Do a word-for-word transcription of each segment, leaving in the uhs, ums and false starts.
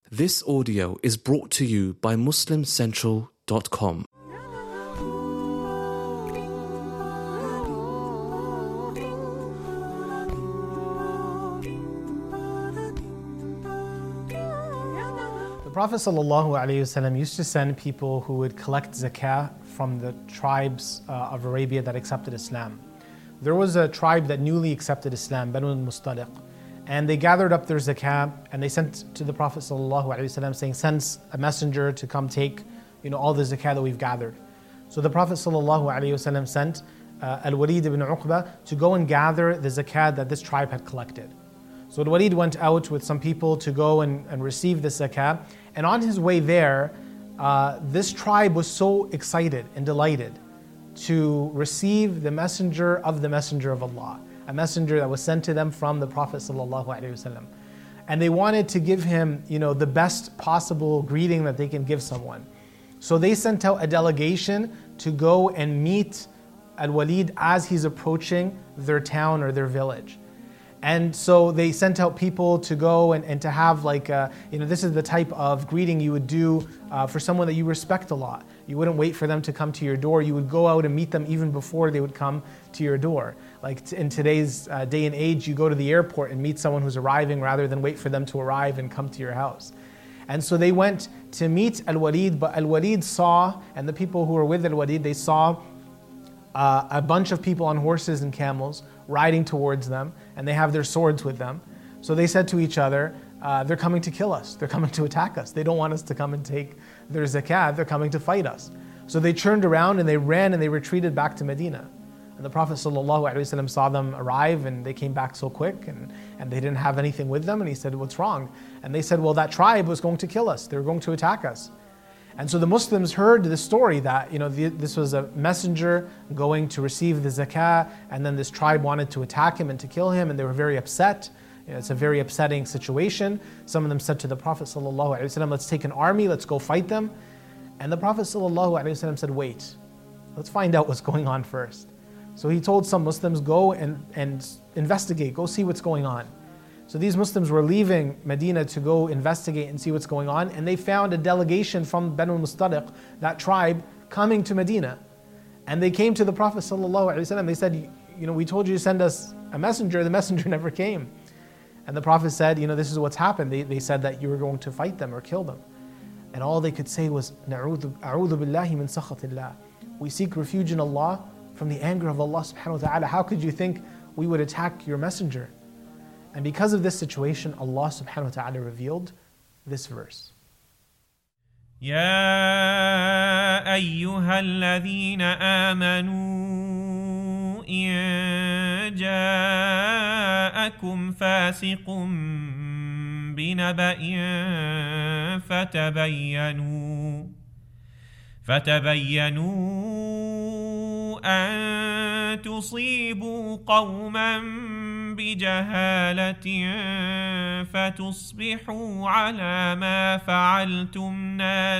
This audio is brought to you by Muslim Central dot com. The Prophet ﷺ used to send people who would collect zakah from the tribes uh, of Arabia that accepted Islam. There was a tribe that newly accepted Islam, Banu al-Mustaliq, and they gathered up their zakah and they sent to the Prophet ﷺ saying, send a messenger to come take you know, all the zakah that we've gathered. So the Prophet ﷺ sent uh, Al-Walid ibn Uqba to go and gather the zakah that this tribe had collected. So Al-Walid went out with some people to go and, and receive the zakah. And on his way there, uh, this tribe was so excited and delighted to receive the messenger of the messenger of Allah, a messenger that was sent to them from the Prophet ﷺ. And they wanted to give him, you know, the best possible greeting that they can give someone. So they sent out a delegation to go and meet Al-Walid as he's approaching their town or their village. And so they sent out people to go and, and to have like, a, you know, this is the type of greeting you would do uh, for someone that you respect a lot. You wouldn't wait for them to come to your door. You would go out and meet them even before they would come to your door. Like t- in today's uh, day and age, you go to the airport and meet someone who's arriving rather than wait for them to arrive and come to your house. And so they went to meet Al-Walid, but Al-Walid saw, and the people who were with Al-Walid, they saw uh, a bunch of people on horses and camels riding towards them, and they have their swords with them. So they said to each other, uh, they're coming to kill us, they're coming to attack us. They don't want us to come and take their zakat, they're coming to fight us. So they turned around and they ran and they retreated back to Medina. And the Prophet ﷺ saw them arrive and they came back so quick and, and they didn't have anything with them, and he said, what's wrong? And they said, well, that tribe was going to kill us, they were going to attack us. And so the Muslims heard the story that, you know, the, this was a messenger going to receive the zakah, and then this tribe wanted to attack him and to kill him, and they were very upset. You know, it's a very upsetting situation. Some of them said to the Prophet ﷺ, let's take an army, let's go fight them. And the Prophet ﷺ said, wait, let's find out what's going on first. So he told some Muslims, go and, and investigate, go see what's going on. So these Muslims were leaving Medina to go investigate and see what's going on, and they found a delegation from Banu al-Mustaliq, that tribe, coming to Medina. And they came to the Prophet ﷺ, they said, you know, we told you to send us a messenger, the messenger never came. And the Prophet said, you know, this is what's happened. They, they said that you were going to fight them or kill them. And all they could say was, "A'udhu billahi min sakhatillah." We seek refuge in Allah from the anger of Allah subhanahu wa ta'ala. How could you think we would attack your messenger? And because of this situation, Allah subhanahu wa ta'ala revealed this verse. يا أيها الذين آمنوا إن جاءكم فاسق بنبأ فتبينوا فتبينوا أن تصيبوا قوما بجهالة فتصبحوا على ما فعلتم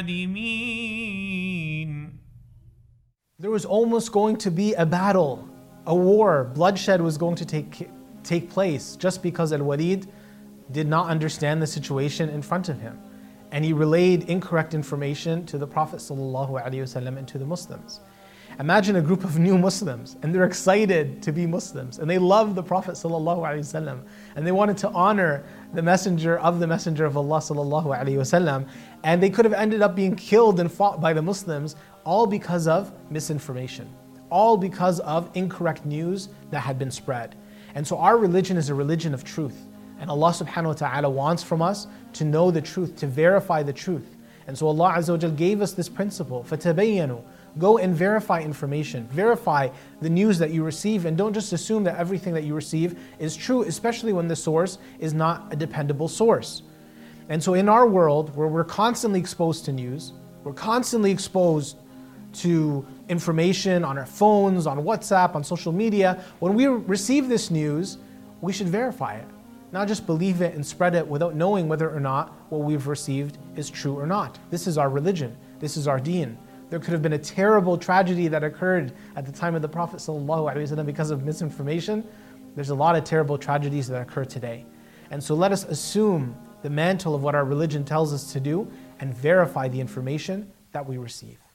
نادمين. There was almost going to be a battle, a war, bloodshed was going to take, take place just because Al-Walid did not understand the situation in front of him. And he relayed incorrect information to the Prophet ﷺ and to the Muslims. Imagine a group of new Muslims, and they're excited to be Muslims, and they love the Prophet ﷺ, and they wanted to honor the messenger of the messenger of Allah ﷺ, and they could have ended up being killed and fought by the Muslims, all because of misinformation, all because of incorrect news that had been spread. And so our religion is a religion of truth. And Allah subhanahu wa ta'ala wants from us to know the truth, to verify the truth. And so Allah Azza wa Jal gave us this principle, فَتَبَيَّنُوا. Go and verify information, verify the news that you receive, and don't just assume that everything that you receive is true, especially when the source is not a dependable source. And so in our world, where we're constantly exposed to news, we're constantly exposed to information on our phones, on WhatsApp, on social media, when we receive this news, we should verify it. Not just believe it and spread it without knowing whether or not what we've received is true or not. This is our religion. This is our deen. There could have been a terrible tragedy that occurred at the time of the Prophet ﷺ because of misinformation. There's a lot of terrible tragedies that occur today. And so let us assume the mantle of what our religion tells us to do and verify the information that we receive.